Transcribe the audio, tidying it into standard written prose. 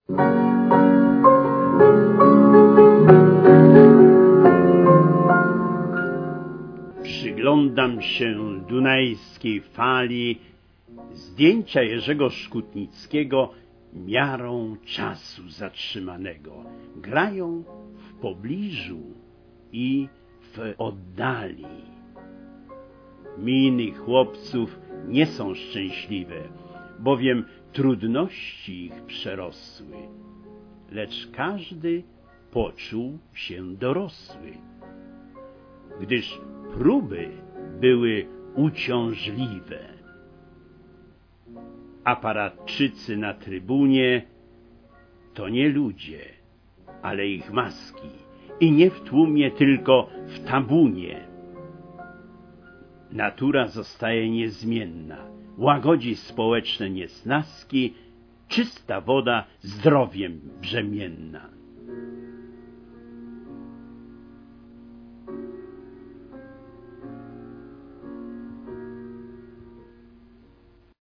Przyglądam się dunajskiej fali, zdjęcia Jerzego Szkutnickiego miarą czasu zatrzymanego. Grają w pobliżu i w oddali. Miny chłopców nie są szczęśliwe, bowiem trudności ich przerosły, lecz każdy poczuł się dorosły, gdyż próby były uciążliwe. Aparatczycy na trybunie to nie ludzie, ale ich maski, i nie w tłumie, tylko w tabunie. Natura zostaje niezmienna, łagodzi społeczne niesnaski, czysta woda zdrowiem brzemienna.